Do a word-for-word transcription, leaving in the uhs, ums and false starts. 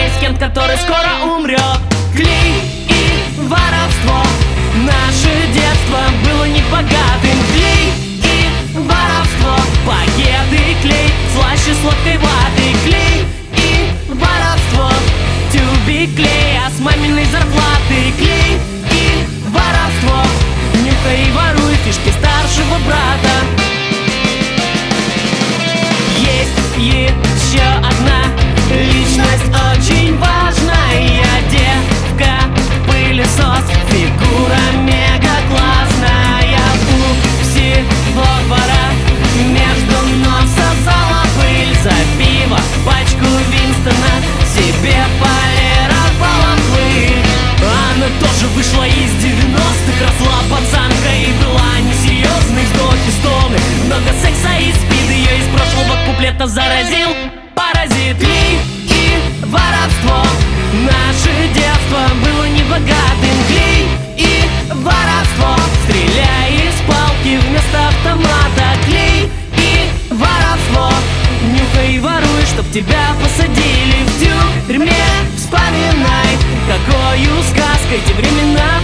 есть кент, который скоро умрет. Клей и воровство, наше детство было небогатым. Клей и воровство, пакеты, клей, слаще сладкой ваты. Клей и воровство, тюбик клея с маминой зарплаты. Клей и воровство, нюхай и воруй фишки старшего брата. Есть еще одна личность очень важная. Девка, пылесос, фигура мега классная. У всего двора между носа зала пыль. За пиво пачку Винстона себе полировала пыль. Она тоже вышла из девяностых, росла пацанкой и была несерьезной. Вздохи, стоны, много секса и спид. Ее из прошлого куплета заразил паразит. Клей и воровство, наше детство было небогатым. Клей и воровство, стреляй из палки вместо автомата. Клей и воровство, нюхай и воруй, чтоб тебя посадили в тюрьме. Вспоминай, какою сказкой те времена